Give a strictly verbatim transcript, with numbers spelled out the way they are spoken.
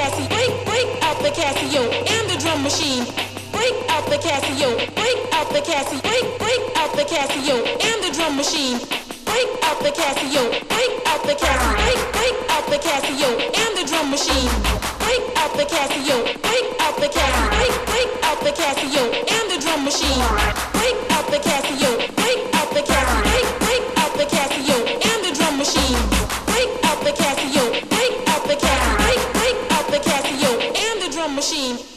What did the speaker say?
Casio, break, break out the Casio and the drum machine. Break out the Casio, break out the Casio, break, break out the Casio and the drum machine. Break out the Casio, break out the Casio, break, break out the Casio and the drum machine. Break out the Casio, break out the Casio, break, break out the Casio and the drum machine. Break out the Casio, break out the Casio, break, break out the Casio and the drum machine. Break out the Casio, break out the Casio, break, break out the Casio and the drum machine.